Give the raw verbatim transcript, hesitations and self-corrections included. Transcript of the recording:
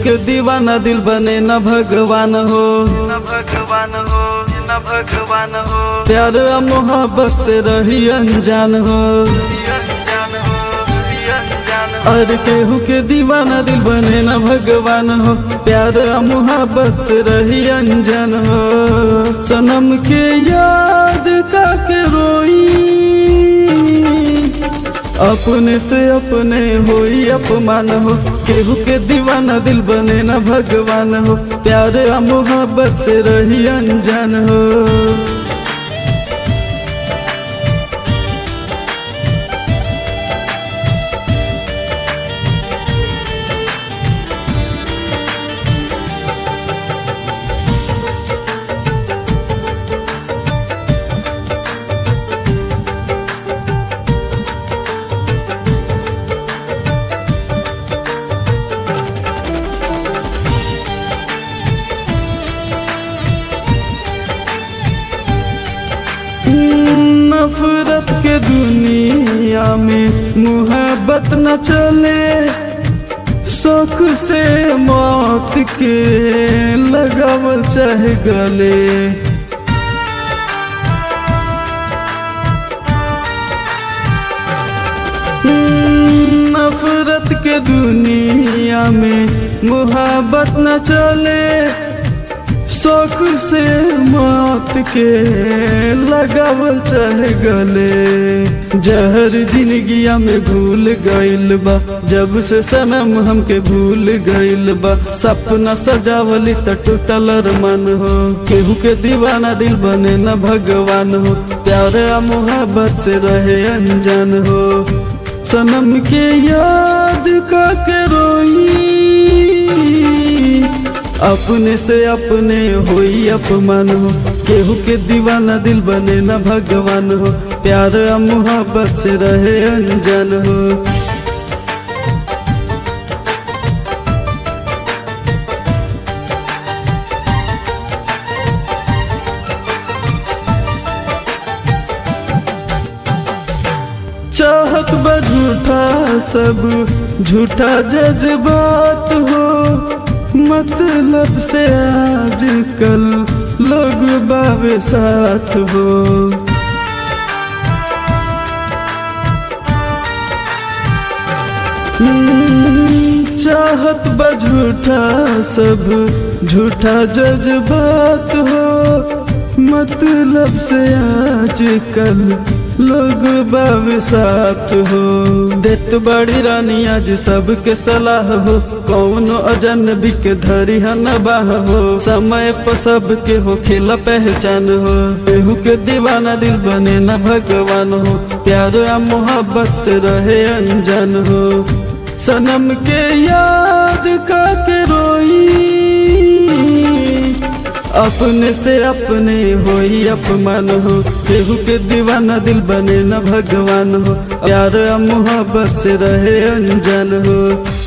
के दीवाना दिल बने न भगवान हो, न भगवान हो, न भगवान हो। प्यार आ मोहब्बत से रही अनजान हो। अनजान हो, अनजान हो। और केहू के दीवाना दिल बने न भगवान हो, प्यार आ मोहब्बत से रही अनजान हो। सनम के याद का के रोई, अपने से अपने होई अपमान हो। केहू के दीवाना दिल बने न भगवान हो, प्यार आ मोहब्बत से रही अनजान हो। नफरत के दुनिया में मोहब्बत न चले, शौक से मौत के लगावल चाहे गले। नफरत के दुनिया में मोहब्बत न चले, शौक से मौत के लगावल चाहे गले। जहर जिंदगिया में भूल गइल बा, जब से सनम हमके भूल गइल बा। सपना सजावली त टूटल अरमान हो, केहू के दीवाना दिल बने न भगवान हो। प्यार आ मोहब्बत से रहे अनजान हो। सनम के याद का के रोई, अपने से अपने होई अपमान हो। केहू के दीवाना दिल बने न भगवान हो, प्यार आ मोहब्बत से रहे अनजान हो। चाहत बा झूठा सब झूठा जज्बात हो, मतलब से आजकल लोग बावे साथ हो। चाहत बा झूठा सब झूठा जज्बात हो, मतलब से आजकल लोग बावे साथ हो। देत बड़ी रानी आज सबके सलाह हो, कौनो अजनबी के धरी न बाह हो। समय पर सबके हो खेला पहचान हो, केहू के दीवाना दिल बने न भगवान हो। प्यार आ मोहब्बत से रहे अनजान हो। सनम के याद का के रोई, अपने से अपने होई अपमान हो। केहू के दीवाना दिल बने न भगवान हो, प्यार आ मोहब्बत से रहे अनजान हो।